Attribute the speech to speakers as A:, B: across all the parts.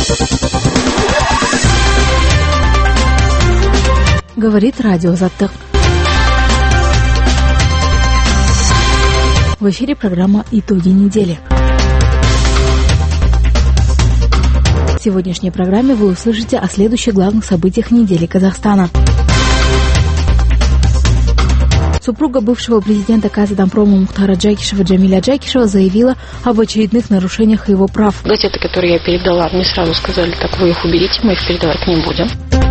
A: Говорит радио Заттык. В эфире программа «Итоги недели». В сегодняшней программе вы услышите о следующих главных событиях недели Казахстана. Супруга бывшего президента Казатомпрома Мухтара Джакишева Джамиля Джакишева заявила об очередных нарушениях его прав.
B: Газеты, которые я передала, мне сразу сказали: так вы их уберите, мы их передавать не будем.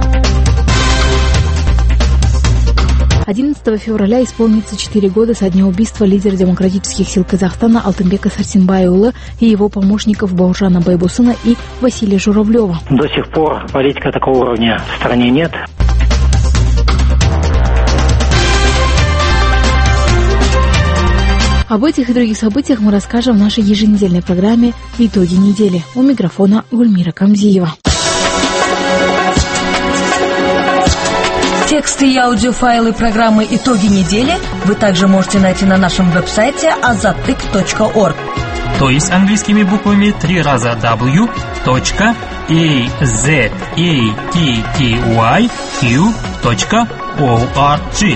A: 11 февраля исполнится 4 года со дня убийства лидера демократических сил Казахстана Алтынбека Сарсенбайұлы и его помощников Бауыржана Байбосына и Василия Журавлева.
C: До сих пор политика такого уровня в стране нет.
A: Об этих и других событиях мы расскажем в нашей еженедельной программе «Итоги недели». У микрофона Гульмира Камзиева.
D: Тексты и аудиофайлы программы «Итоги недели» вы также можете найти на нашем веб-сайте azattyk.org.
E: То есть английскими буквами 3 раза w.azattyq.org.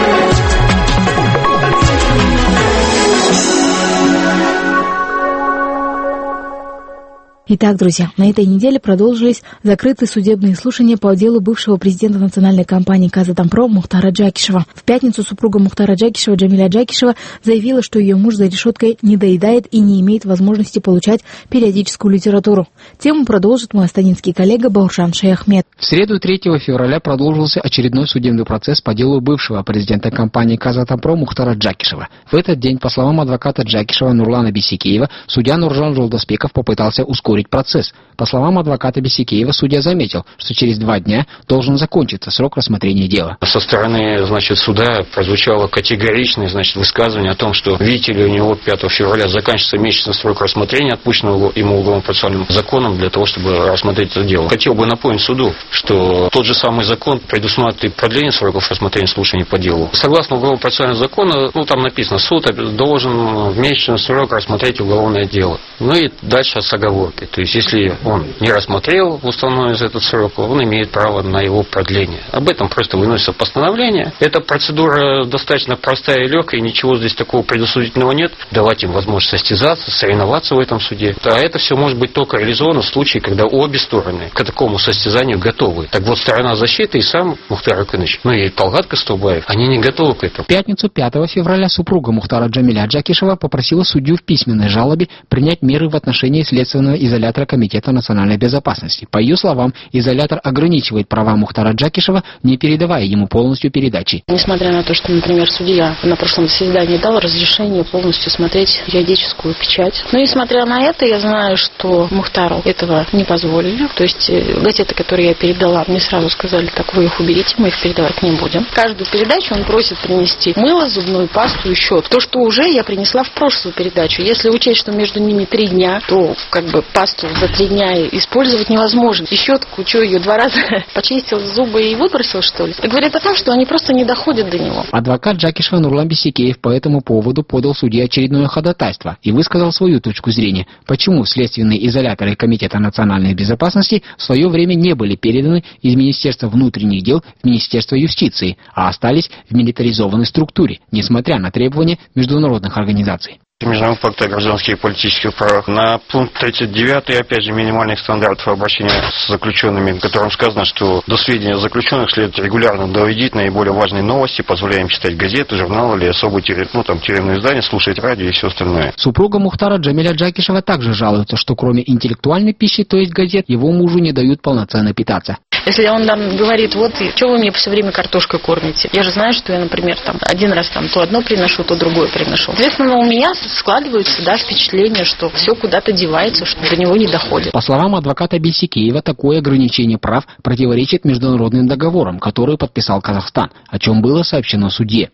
A: Итак, друзья, на этой неделе продолжились закрытые судебные слушания по делу бывшего президента национальной компании Казатомпром Мухтара Джакишева. В пятницу супруга Мухтара Джакишева Джамиля Джакишева заявила, что ее муж за решеткой не доедает и не имеет возможности получать периодическую литературу. Тему продолжит мой астанинский коллега Бауржан Шаяхмед.
F: В среду 3 февраля продолжился очередной судебный процесс по делу бывшего президента компании Казатомпром Мухтара Джакишева. В этот день, по словам адвоката Джакишева Нурлана Бисекеева, судья Нуржан Жолдасбеков попытался ускорить процесс. По словам адвоката Бисекеева, судья заметил, что через 2 дня должен закончиться срок рассмотрения дела.
G: Со стороны, суда прозвучало категоричное, высказывание о том, что, видите ли, у него 5 февраля заканчивается месячный срок рассмотрения, отпущенного ему уголовно-процессуальным законом для того, чтобы рассмотреть это дело. Хотел бы напомнить суду, что тот же самый закон предусматривает продление сроков рассмотрения слушаний по делу. Согласно уголовно-процессуальному закону, там написано, суд должен в месячный срок рассмотреть уголовное дело. И дальше с оговоркой. То есть, если он не рассмотрел в установленный за этот срок, он имеет право на его продление. Об этом просто выносится постановление. Эта процедура достаточно простая и легкая, ничего здесь такого предусудительного нет. Давать им возможность состязаться, соревноваться в этом суде. А это все может быть только реализовано в случае, когда обе стороны к такому состязанию готовы. Так вот, сторона защиты и сам Мухтар Акыныч, и Талгат Кастубаев, они не готовы к этому.
F: В пятницу 5 февраля супруга Мухтара Джамиля Джакишева попросила судью в письменной жалобе принять меры в отношении следственного изолятора Комитета национальной безопасности. По ее словам, изолятор ограничивает права Мухтара Джакишева, не передавая ему полностью передачи.
B: Несмотря на то, что, например, судья на прошлом заседании дал разрешение полностью смотреть юридическую печать. Но несмотря на это, я знаю, что Мухтару этого не позволили. То есть газеты, которые я передала, мне сразу сказали: так вы их уберите, мы их передавать не будем. Каждую передачу он просит принести мыло, зубную пасту и счет. То, что уже я принесла в прошлую передачу. Если учесть, что между ними 3 дня, то пасту за 3 дня использовать невозможно. И щетку, ее 2 раза почистил зубы и выбросил, что ли? Это говорит о том, что они просто не доходят до него.
F: Адвокат Джакишева Нурлан Бисекеев по этому поводу подал судье очередное ходатайство и высказал свою точку зрения, почему следственные изоляторы Комитета национальной безопасности в свое время не были переданы из Министерства внутренних дел в Министерство юстиции, а остались в милитаризованной структуре, несмотря на требования международных организаций.
G: Международного пакта о гражданских и политических правах. На пункт 39, опять же, минимальных стандартов обращения с заключенными, в котором сказано, что до сведения заключенных следует регулярно доводить наиболее важные новости, позволяем читать газеты, журналы или особые тюремные издания, слушать радио и все остальное.
F: Супруга Мухтара Джамиля Джакишева также жалуется, что кроме интеллектуальной пищи, то есть газет, его мужу не дают полноценно питаться.
B: Если он говорит: что вы мне все время картошкой кормите? Я же знаю, что я, например, один раз то одно приношу, то другое приношу. Соответственно, у меня складывается впечатление, что все куда-то девается, что до него не доходит.
F: По словам адвоката Бисекеева, такое ограничение прав противоречит международным договорам, которые подписал Казахстан, о чем было сообщено судье.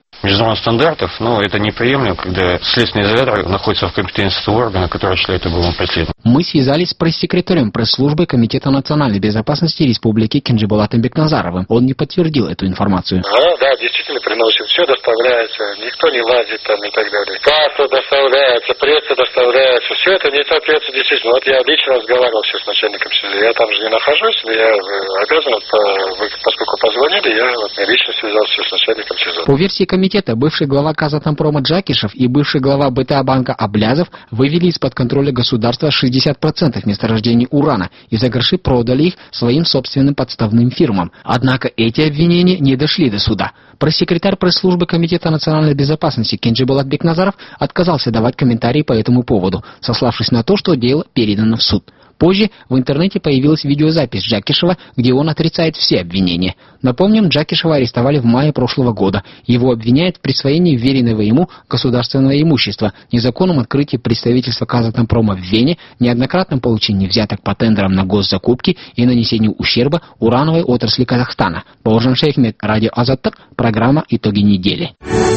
G: международных стандартов, но это неприемлемо, когда следственный изолятор находится в компетенции органа, который считает это было преследованием.
F: Мы связались с пресс-секретарем пресс-службы Комитета национальной безопасности Республики Кенжеболатом Бекназаровым. Он не подтвердил эту информацию.
H: Да, действительно приносит, все доставляется, никто не лазит там и так далее. Касса доставляется, пресса доставляется, все это не соответствует действительно. Вот я лично разговаривал сейчас с начальником СИЗО, я там же не нахожусь, но я обязан, поскольку позвонили, я лично связался с начальником СИЗО.
F: По версии комитета, бывший глава Казатомпрома Джакишев и бывший глава БТА банка Аблязов вывели из-под контроля государства 60% месторождений урана и за гроши продали их своим собственным подставным фирмам. Однако эти обвинения не дошли до суда. Пресс-секретарь пресс-службы Комитета национальной безопасности Кенжеболат Бекназаров отказался давать комментарии по этому поводу, сославшись на то, что дело передано в суд. Позже в интернете появилась видеозапись Джакишева, где он отрицает все обвинения. Напомним, Джакишева арестовали в мае прошлого года. Его обвиняют в присвоении вверенного ему государственного имущества, незаконном открытии представительства Казатомпрома в Вене, неоднократном получении взяток по тендерам на госзакупки и нанесении ущерба урановой отрасли Казахстана. Бауыржан Шейхмет, радио Азаттык, программа «Итоги недели».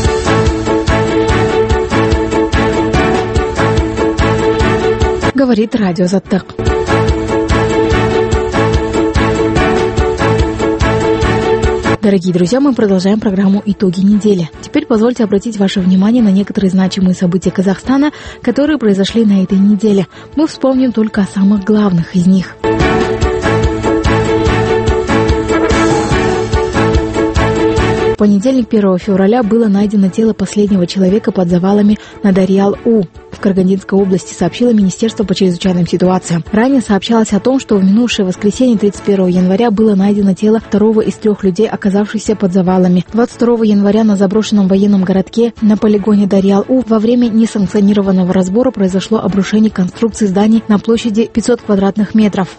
A: Говорит радио Азаттык. Дорогие друзья, мы продолжаем программу «Итоги недели». Теперь позвольте обратить ваше внимание на некоторые значимые события Казахстана, которые произошли на этой неделе. Мы вспомним только о самых главных из них. В понедельник, 1 февраля, было найдено тело последнего человека под завалами на Дарьял-У в Карагандинской области, сообщило Министерство по чрезвычайным ситуациям. Ранее сообщалось о том, что в минувшее воскресенье, 31 января, было найдено тело второго из 3 людей, оказавшихся под завалами. 22 января на заброшенном военном городке на полигоне Дарьял-У во время несанкционированного разбора произошло обрушение конструкции зданий на площади 500 квадратных метров.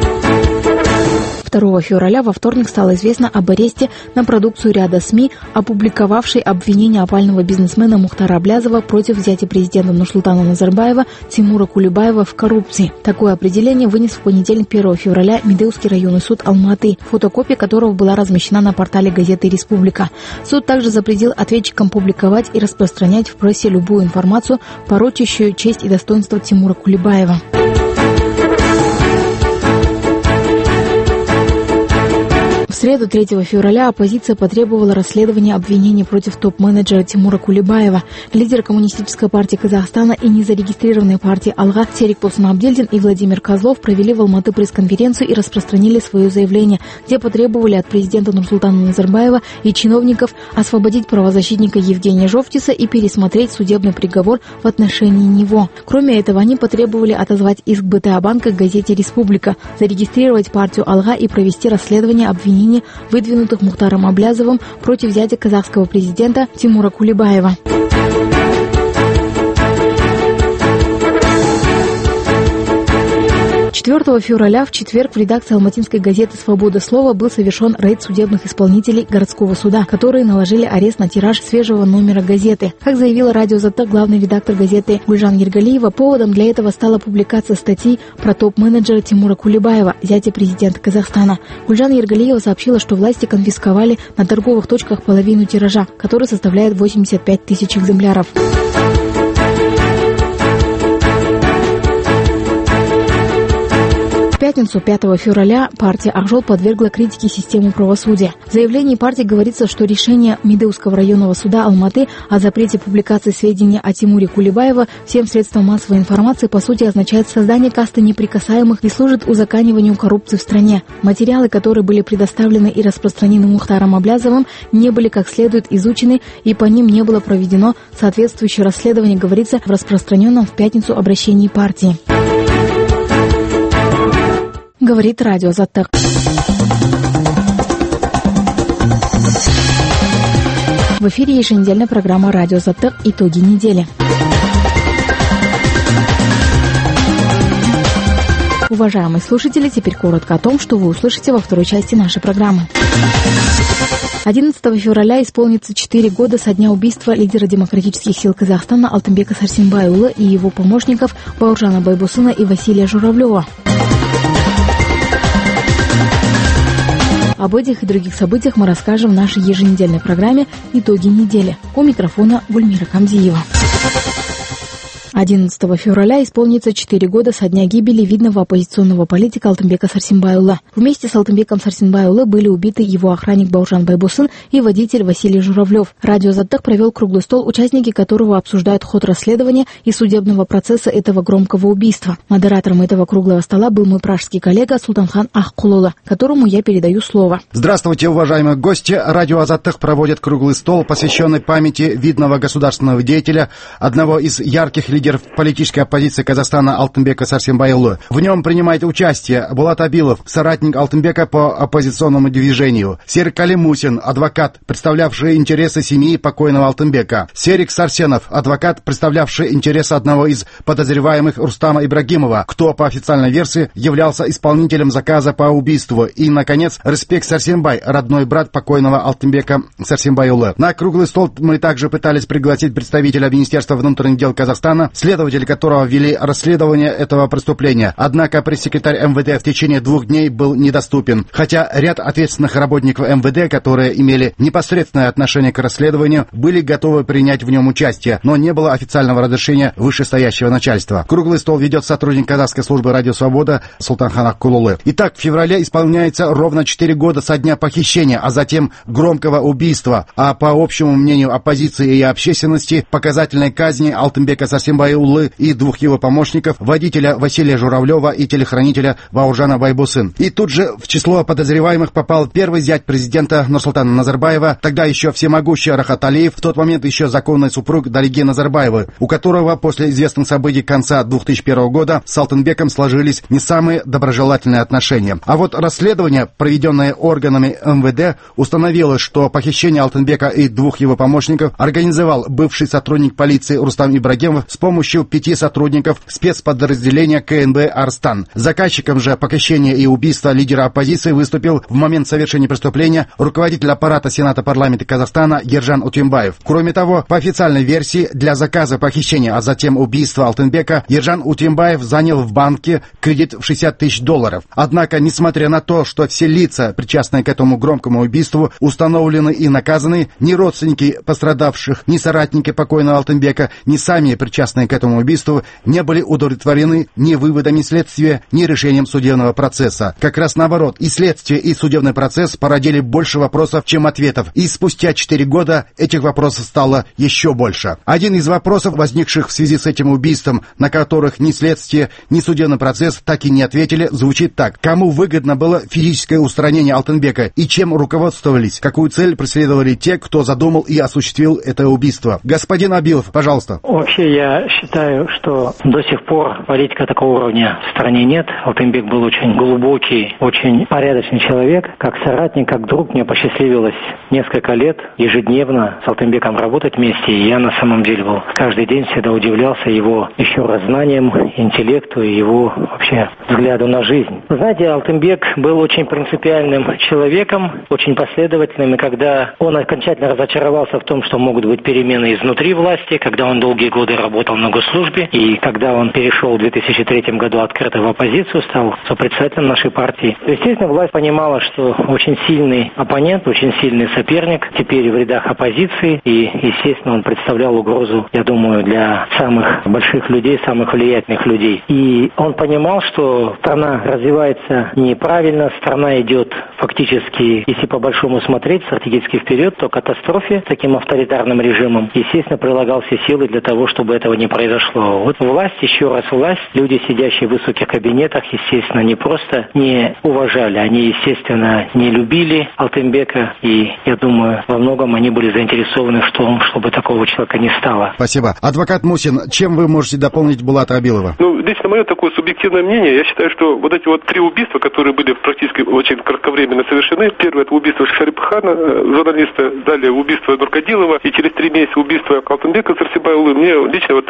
A: 2 февраля во вторник стало известно об аресте на продукцию ряда СМИ, опубликовавшей обвинение опального бизнесмена Мухтара Аблязова против зятя президента Нурсултана Назарбаева Тимура Кулебаева в коррупции. Такое определение вынес в понедельник, 1 февраля, Медеузский районный суд Алматы, фотокопия которого была размещена на портале газеты «Республика». Суд также запретил ответчикам публиковать и распространять в прессе любую информацию, порочащую честь и достоинство Тимура Кулебаева. В среду, 3 февраля, оппозиция потребовала расследования обвинений против топ-менеджера Тимура Кулебаева. Лидеры Коммунистической партии Казахстана и незарегистрированной партии «Алга» Серик Толсунабдельдин и Владимир Козлов провели в Алматы пресс-конференцию и распространили свое заявление, где потребовали от президента Нурсултана Назарбаева и чиновников освободить правозащитника Евгения Жовтиса и пересмотреть судебный приговор в отношении него. Кроме этого, они потребовали отозвать иск БТА банка к газете «Республика», зарегистрировать партию «Алга» и провести расследование обвинений, выдвинутых Мухтаром Аблязовым против зятя казахского президента Тимура Кулебаева. 4 февраля в четверг в редакции алматинской газеты «Свобода слова» был совершен рейд судебных исполнителей городского суда, которые наложили арест на тираж свежего номера газеты. Как заявила радио «Азаттык» главный редактор газеты Гульжан Ергалиева, поводом для этого стала публикация статьи про топ-менеджера Тимура Кулебаева, зятя президента Казахстана. Гульжан Ергалиева сообщила, что власти конфисковали на торговых точках половину тиража, который составляет 85 тысяч экземпляров. В пятницу, 5 февраля, партия «Акжол» подвергла критике систему правосудия. В заявлении партии говорится, что решение Медеузского районного суда Алматы о запрете публикации сведений о Тимуре Кулебаева всем средствам массовой информации по сути означает создание касты неприкасаемых и служит узакониванию коррупции в стране. Материалы, которые были предоставлены и распространены Мухтаром Аблязовым, не были как следует изучены и по ним не было проведено соответствующее расследование, говорится в распространенном в пятницу обращении партии. Говорит радио «Азаттык». В эфире еженедельная программа «Радио Азаттык. Итоги недели». Уважаемые слушатели, теперь коротко о том, что вы услышите во второй части нашей программы. 11 февраля исполнится 4 года со дня убийства лидера демократических сил Казахстана Алтынбека Сарсенбайұлы и его помощников Бауыржана Байбосына и Василия Журавлева. Об этих и других событиях мы расскажем в нашей еженедельной программе «Итоги недели». У микрофона Гульмира Камзиева. 11 февраля исполнится 4 года со дня гибели видного оппозиционного политика Алтынбека Сарсенбайұлы. Вместе с Алтынбеком Сарсенбайұлы были убиты его охранник Бауыржан Байбосын и водитель Василий Журавлев. Радио «Азаттық» провел круглый стол, участники которого обсуждают ход расследования и судебного процесса этого громкого убийства. Модератором этого круглого стола был мой пражский коллега Султанхан Ахкулулы, которому я передаю слово.
I: Здравствуйте, уважаемые гости. Радио «Азаттық» проводит круглый стол, посвященный памяти видного государственного деятеля, одного из ярких лидеров политической оппозиции Казахстана Алтынбека Сарсенбайұлы. В нем принимает участие Булат Абилов, соратник Алтынбека по оппозиционному движению, Серик Калимусин, адвокат, представлявший интересы семьи покойного Алтынбека, Серик Сарсенов, адвокат, представлявший интересы одного из подозреваемых Рустама Ибрагимова, кто по официальной версии являлся исполнителем заказа по убийству, и, наконец, Рыспек Сарсенбай, родной брат покойного Алтынбека Сарсенбайұлы. На круглый стол мы также пытались пригласить представителя Министерства внутренних дел Казахстана, следователи которого вели расследование этого преступления. Однако пресс-секретарь МВД в течение 2 дней был недоступен. Хотя ряд ответственных работников МВД, которые имели непосредственное отношение к расследованию, были готовы принять в нем участие, но не было официального разрешения вышестоящего начальства. Круглый стол ведет сотрудник казахской службы «Радио Свобода» Султанхан Ахкулулы. Итак, в феврале исполняется ровно 4 года со дня похищения, а затем громкого убийства, а по общему мнению оппозиции и общественности, показательной казни Алтынбека Сарсенбайұлы и 2 его помощников, водителя Василия Журавлева и телохранителя Бауыржана Байбосын. И тут же в число подозреваемых попал первый зять президента Нурсултана Назарбаева, тогда еще всемогущий Рахат Алиев, в тот момент еще законный супруг Дариги Назарбаевой, у которого после известных событий конца 2001 года с Алтынбеком сложились не самые доброжелательные отношения. А вот расследование, проведенное органами МВД, установило, что похищение Алтынбека и 2 его помощников организовал бывший сотрудник полиции Рустам Ибрагимов с помощью 5 сотрудников спецподразделения КНБ «Арстан». Заказчиком же похищения и убийства лидера оппозиции выступил в момент совершения преступления руководитель аппарата Сената парламента Казахстана Ержан Утембаев. Кроме того, по официальной версии, для заказа похищения, а затем убийства Алтынбека, Ержан Утембаев занял в банке кредит в $60 тысяч. Однако, несмотря на то, что все лица, причастные к этому громкому убийству, установлены и наказаны, ни родственники пострадавших, ни соратники покойного Алтынбека, ни сами причастные к этому убийству не были удовлетворены ни выводами следствия, ни решением судебного процесса. Как раз наоборот, и следствие, и судебный процесс породили больше вопросов, чем ответов, и спустя 4 года этих вопросов стало еще больше. Один из вопросов, возникших в связи с этим убийством, на которых ни следствие, ни судебный процесс так и не ответили, звучит так. Кому выгодно было физическое устранение Алтынбека и чем руководствовались? Какую цель преследовали те, кто задумал и осуществил это убийство? Господин Абилов, пожалуйста.
C: Вообще, я считаю, что до сих пор политика такого уровня в стране нет. Алтынбек был очень глубокий, очень порядочный человек. Как соратник, как друг мне посчастливилось несколько лет ежедневно с Алтынбеком работать вместе. И я на самом деле был каждый день всегда удивлялся его еще раз знанием, интеллекту и его вообще взгляду на жизнь. Знаете, Алтынбек был очень принципиальным человеком, очень последовательным. И когда он окончательно разочаровался в том, что могут быть перемены изнутри власти, когда он долгие годы работал на госслужбе, и когда он перешел в 2003 году открыто в оппозицию, стал сопредседателем нашей партии, естественно, власть понимала, что очень сильный оппонент, очень сильный соперник теперь в рядах оппозиции, и, естественно, он представлял угрозу, я думаю, для самых больших людей, самых влиятельных людей. И он понимал, что страна развивается неправильно, страна идет фактически, если по-большому смотреть, стратегически вперед, то к катастрофе с таким авторитарным режимом. Естественно, прилагал все силы для того, чтобы этого не произошло. Вот власть, еще раз власть, люди, сидящие в высоких кабинетах, естественно, не просто не уважали, они, естественно, не любили Алтынбека, и, я думаю, во многом они были заинтересованы в том, чтобы такого человека не стало.
I: Спасибо. Адвокат Мусин, чем вы можете дополнить Булата Абилова?
J: Лично мое такое субъективное мнение, я считаю, что вот эти вот 3 убийства, которые были практически очень кратковременно совершены, первое это убийство Шарипхана, журналиста, далее убийство Нуркадилова, и через 3 месяца убийство Алтынбека Сарсенбайұлы, мне лично вот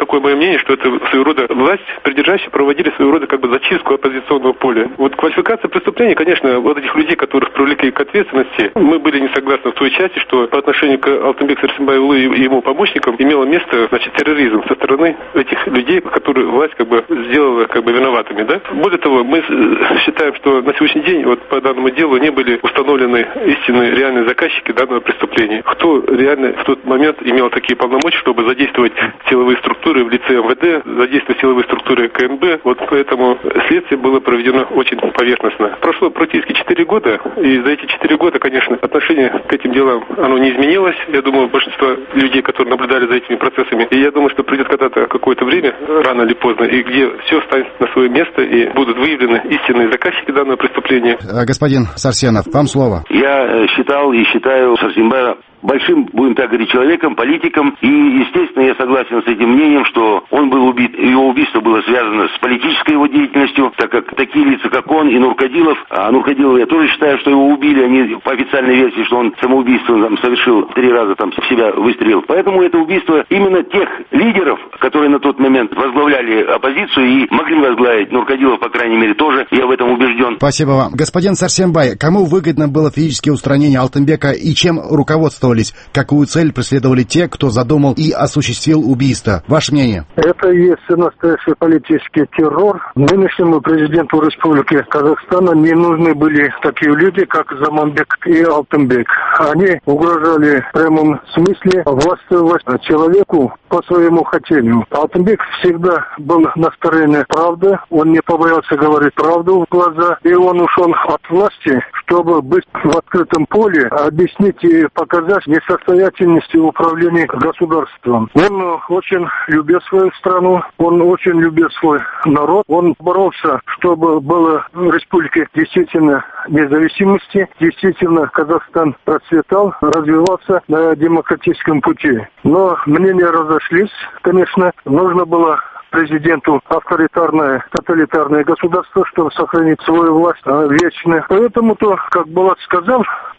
J: такое мое мнение, что это своего рода власть придержащие проводили своего рода как бы зачистку оппозиционного поля. Вот квалификация преступлений, конечно, вот этих людей, которых привлекли к ответственности, мы были не согласны в той части, что по отношению к Алтынбеку Сарсенбаеву и его помощникам имело место, значит, терроризм со стороны этих людей, которые власть как бы сделала как бы виноватыми, да. Более того, мы считаем, что на сегодняшний день вот по данному делу не были установлены истинные реальные заказчики данного преступления. Кто реально в тот момент имел такие полномочия, чтобы задействовать силовые структуры в лице МВД, задействовать силовые структуры КНБ. Вот поэтому следствие было проведено очень поверхностно. Прошло практически 4 года, и за эти 4 года, конечно, отношение к этим делам, оно не изменилось. Я думаю, большинство людей, которые наблюдали за этими процессами, и я думаю, что придет когда-то какое-то время, рано или поздно, и где все станет на свое место, и будут выявлены истинные заказчики данного преступления.
I: Господин Сарсенов, вам слово.
K: Я считал и считаю Сарсенбая большим, будем так говорить, человеком, политиком. И, естественно, я согласен с этим мнением, что он был убит, его убийство было связано с политической его деятельностью, так как такие лица, как он и Нуркадилов, а Нуркадилова я тоже считаю, что его убили, они по официальной версии, что он самоубийство там совершил 3 раза, там в себя выстрелил. Поэтому это убийство именно тех лидеров, которые на тот момент возглавляли оппозицию и могли возглавить. Нуркадилов, по крайней мере, тоже, я в этом убежден.
I: Спасибо вам. Господин Сарсенбай, кому выгодно было физическое устранение Алтынбека и чем руководствовались? Какую цель преследовали те, кто задумал и осуществил убийство? Ваше мнение?
L: Это и есть настоящий политический террор. Нынешнему президенту Республики Казахстана не нужны были такие люди, как Заманбек и Алтынбек. Они угрожали в прямом смысле властвовать человеку по своему хотению. Алтынбек всегда был на стороне правды, он не побоялся говорить правду в глаза, и он ушел от власти, чтобы быть в открытом поле, объяснить и показать несостоятельности управления государством. Он очень любил свою страну, он очень любил свой народ, он боролся, чтобы было в республике действительно независимости, действительно Казахстан процветал, развивался на демократическом пути. Но мнения разошлись, конечно, нужно было президенту авторитарное, тоталитарное государство, чтобы сохранить свою власть вечно. Поэтому-то, как Булат сказал,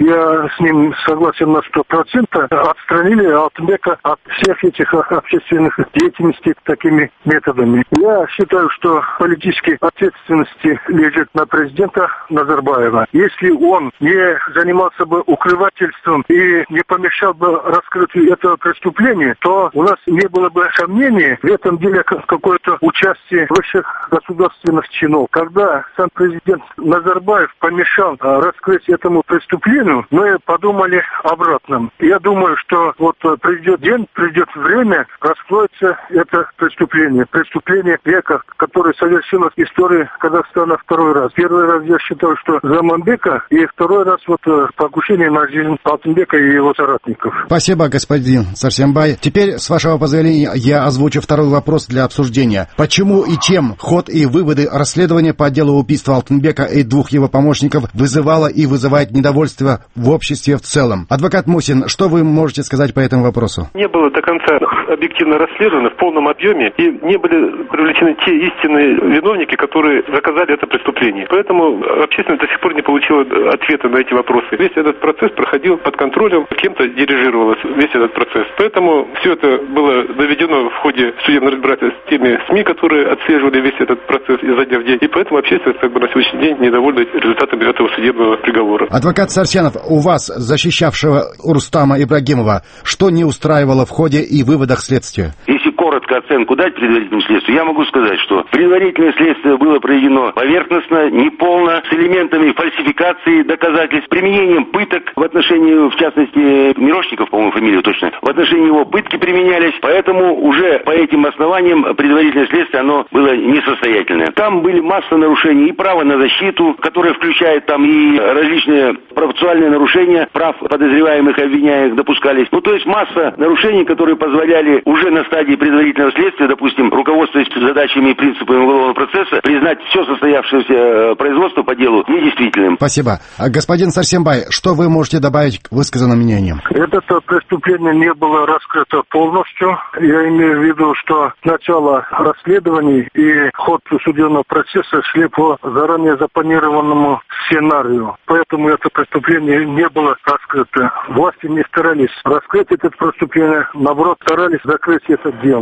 L: я с ним согласен на 100%, отстранили Алтынбека от всех этих общественных деятельностей такими методами. Я считаю, что политические ответственности лежит на президента Назарбаева. Если он не занимался бы укрывательством и не помешал бы раскрытию этого преступления, то у нас не было бы сомнений в этом деле какое-то участие высших государственных чинов. Когда сам президент Назарбаев помешал раскрыть этому преступлению, мы подумали обратном. Я думаю, что вот придет день, придет время, раскроется это преступление. Преступление века, которое совершилось в истории Казахстана второй раз. Первый раз я считаю, что Заманбека, и второй раз вот покушение на жизнь Алтынбека и его соратников.
I: Спасибо, господин Сарсенбай. Теперь, с вашего позволения, я озвучу второй вопрос для обсуждения. Почему и чем ход и выводы расследования по делу убийства Алтынбека и 2 его помощников вызывало и вызывает недовольство в обществе в целом? Адвокат Мусин, что вы можете сказать по этому вопросу?
J: Не было до конца объективно расследовано в полном объеме, и не были привлечены те истинные виновники, которые заказали это преступление. Поэтому общественность до сих пор не получила ответа на эти вопросы. Весь этот процесс проходил под контролем, кем-то дирижировалось весь этот процесс. Поэтому все это было доведено в ходе судебного разбирательства с теми СМИ, которые отслеживали весь этот процесс изо дня в день. И поэтому общественность на сегодняшний день недовольна результатами этого судебного приговора.
I: Адвокат Сарсенов, у вас, защищавшего Рустама Ибрагимова, что не устраивало в ходе и выводах следствия?
K: Если коротко оценку дать предварительному следствию, я могу сказать, что предварительное следствие было проведено поверхностно, неполно, с элементами фальсификации доказательств, применением пыток в отношении, в частности, Мирошников, по-моему, фамилию точно, в отношении его пытки применялись, поэтому уже по этим основаниям предварительное следствие, оно было несостоятельное. Там были масса нарушений и права на защиту, которое включает там и различные процессуальные нарушения прав подозреваемых, обвиняемых допускались. Ну, то есть масса нарушений, которые позволяли уже на стадии предварительного следствия, допустим, руководствуясь задачами и принципами уголовного процесса, признать все состоявшееся производство по делу недействительным.
I: Спасибо. Господин Сарсенбай, что вы можете добавить к высказанным мнениям?
L: Это преступление не было раскрыто полностью. Я имею в виду, что начало расследований и ход судебного процесса шли по заранее запланированному сценарию. Поэтому это преступление не было раскрыто. Власти не старались раскрыть это преступление, наоборот, старались закрыть это дело.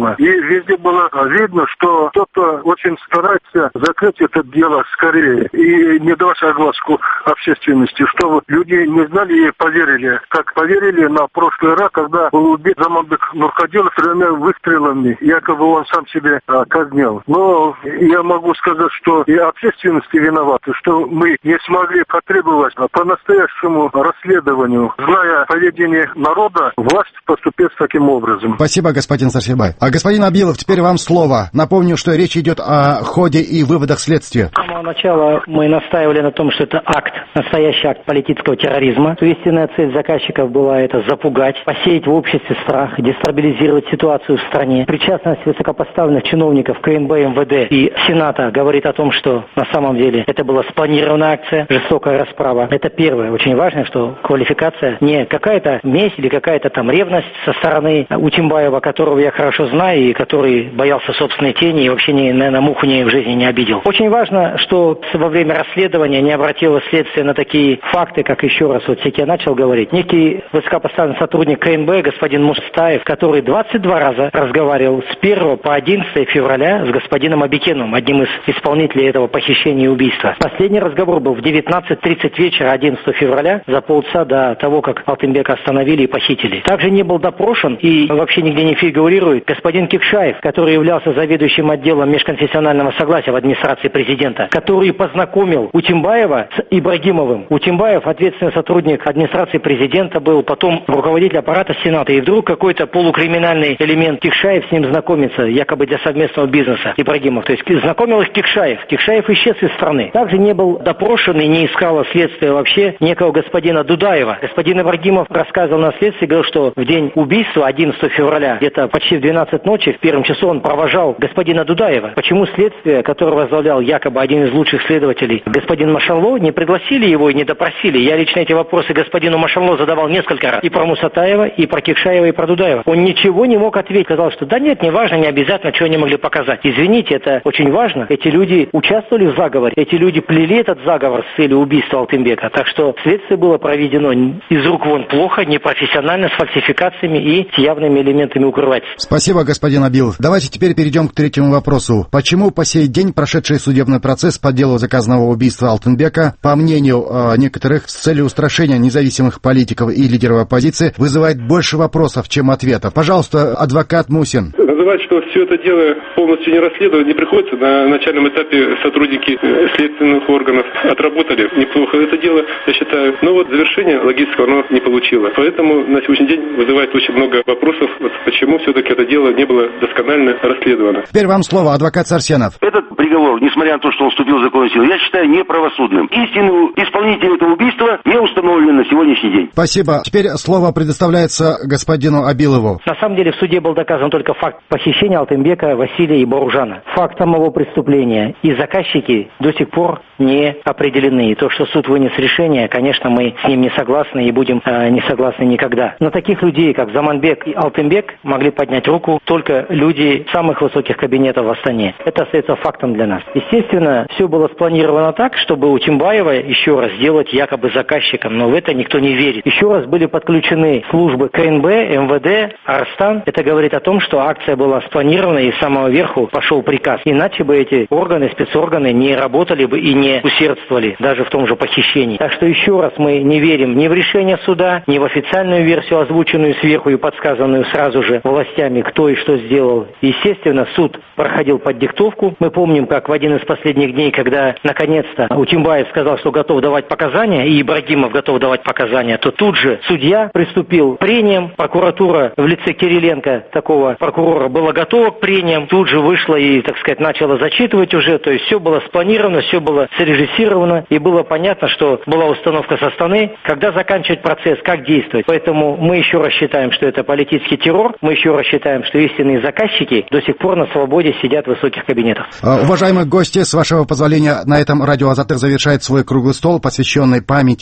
L: было. И везде было видно, что кто-то очень старается закрыть это дело скорее и не давать огласку общественности, чтобы люди не знали и поверили. Как поверили на прошлый раз, когда был убит Заманбек Нуркадилов 3 выстрелами, якобы он сам себе казнил. Но я могу сказать, что и общественность виновата, что мы не смогли потребовать по-настоящему расследованию. Зная поведение народа, власть поступит таким образом.
I: Спасибо, господин Сарсенбай. А господин Абилов, теперь вам слово. Напомню, что речь идет о ходе и выводах следствия.
M: С самого начала мы настаивали на том, что это настоящий акт политического терроризма. Истинная цель заказчиков была это запугать, посеять в обществе страх, дестабилизировать ситуацию в стране. Причастность высокопоставленных чиновников КНБ, МВД и Сената говорит о том, что на самом деле это была спланированная акция, жестокая расправа. Это первое. Очень важно, что квалификация не какая-то месть или какая-то там ревность со стороны Утимбаева, которого я хорошо знаю и который боялся собственной тени и вообще, наверное, муху в жизни не обидел. Очень важно, что во время расследования не обратило следствие на такие факты, как еще раз я начал говорить. Некий высокопоставленный сотрудник КНБ, господин Мустаев, который 22 раза разговаривал с 1 по 11 февраля с господином Абикеновым, одним из исполнителей этого похищения и убийства. Последний разговор был в 19:30 вечера 11 февраля, за полчаса до того, как Алтынбека остановили и похитили. Также не был допрошен и вообще нигде не фигурирует господин Кикшаев, который являлся заведующим отделом межконфессионального согласия в администрации президента, который познакомил Утимбаева с Ибрагимовым. Утимбаев, ответственный сотрудник администрации президента, был потом руководитель аппарата Сената, и вдруг какой-то полукриминальный элемент Кикшаев с ним знакомится, якобы для совместного бизнеса, Ибрагимов. То есть знакомил их Кикшаев. Кикшаев исчез из страны. Также не был допрошен и не искало следствие вообще некого господина Дудаева. Господин Ибрагимов рассказывал на следствии, говорил, что в день убийства, 11 февраля, где-то почти в 12 ночи, в 1 часу он провожал господина Дудаева. Почему следствие, которое возглавлял якобы один из лучших следователей, господин Машалло, не пригласили его и не допросили? Я лично эти вопросы господину Машалло задавал несколько раз. И про Мусатаева, и про Кикшаева, и про Дудаева. Он ничего не мог ответить. Сказал, что да нет, не важно, не обязательно, что они могли показать. Извините, это очень важно. Эти люди участвовали в заговоре. Эти люди плели этот заговор с целью убийства Алтынбека. Так что следствие было проведено из рук вон плохо, непрофессионально, с фальсификациями и с явными элементами укрывательства.
I: Спасибо, господин Абилов. Давайте теперь перейдем к третьему вопросу. Почему по сей день прошедший судебный процесс по делу заказанного убийства Алтынбека, по мнению некоторых, с целью устрашения независимых политиков и лидеров оппозиции, вызывает больше вопросов, чем ответов? Пожалуйста, адвокат Мусин.
J: Называть, что все это дело полностью не расследовано, не приходится. На начальном этапе сотрудники следственных органов отработали неплохо это дело, я считаю. Но вот завершение логического оно не получило. Поэтому на сегодняшний день вызывает очень много вопросов, почему все-таки это дело не было досконально расследовано.
I: Теперь вам слово, адвокат Сарсенов.
K: Этот приговор, несмотря на то, что он вступил в законную силу, я считаю неправосудным. Истинный исполнитель этого убийства не установлен на сегодняшний день.
I: Спасибо. Теперь слово предоставляется господину Абилову.
M: На самом деле в суде был доказан только факт похищения Алтынбека, Василия и Баружана. Факт самого преступления и заказчики до сих пор не определены. И то, что суд вынес решение, конечно, мы с ним не согласны и будем не согласны никогда. На таких людей, как Заманбек и Алтынбек, могли поднять руку только люди самых высоких кабинетов в Астане. Это остается фактом для нас. Естественно, все было спланировано так, чтобы Утимбаева еще раз сделать якобы заказчиком, но в это никто не верит. Еще раз были подключены службы КНБ, МВД, Арстан. Это говорит о том, что акция была спланирована и с самого верху пошел приказ. Иначе бы эти органы, спецорганы не работали бы и не усердствовали даже в том же похищении. Так что еще раз мы не верим ни в решение суда, ни в официальную версию, озвученную сверху и подсказанную сразу же властями, кто и что сделал. Естественно, суд проходил под диктовку. Мы помним, как в один из последних дней, когда наконец-то Утимбаев сказал, что готов давать показания, и Ибрагимов готов давать показания, то тут же судья приступил к прениям. Прокуратура в лице Кириленко, такого прокурора, была готова к прениям. Тут же вышла и, так сказать, начала зачитывать уже. То есть все было спланировано, все было срежиссировано, и было понятно, что была установка со стороны, когда заканчивать процесс, как действовать. Поэтому мы еще раз считаем, что это политический террор. Мы еще раз считаем, что истинные заказчики до сих пор на свободе сидят в высоких кабинетах.
I: Уважаемые гости, с вашего позволения, на этом радио Азатык завершает свой круглый стол, посвященный памяти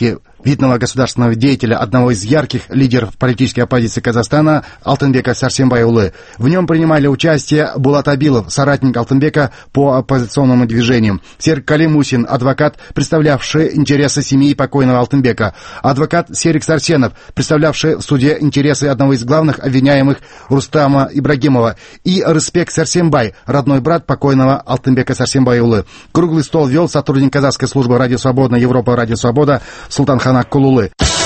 I: видного государственного деятеля, одного из ярких лидеров политической оппозиции Казахстана Алтынбека Сарсенбайұлы. В нем принимали участие Булат Абилов, соратник Алтынбека по оппозиционному движению, Серик Калимусин, адвокат, представлявший интересы семьи покойного Алтынбека, адвокат Серик Сарсенов, представлявший в суде интересы одного из главных обвиняемых Рустама Ибрагимова, и Рыспек Сарсенбай, родной брат покойного Алтынбека Сарсенбайұлы. Круглый стол вел сотрудник казахской службы «Радио Свобода», Европа «Радио Свобода» Султанхан Аккулулы.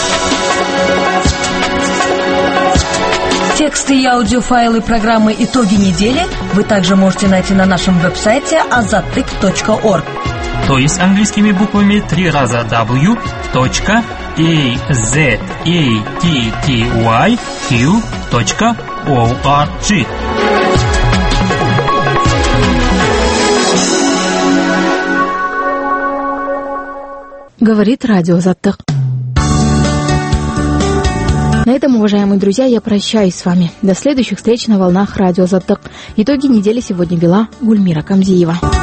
D: Тексты и аудиофайлы программы «Итоги недели» вы также можете найти на нашем веб-сайте azatik.org.
E: То есть английскими буквами 3 раза w.azattyq.org.
A: Говорит радио Азаттык. На этом, уважаемые друзья, я прощаюсь с вами. До следующих встреч на волнах радио Азаттык. Итоги недели сегодня вела Гульмира Камзиева.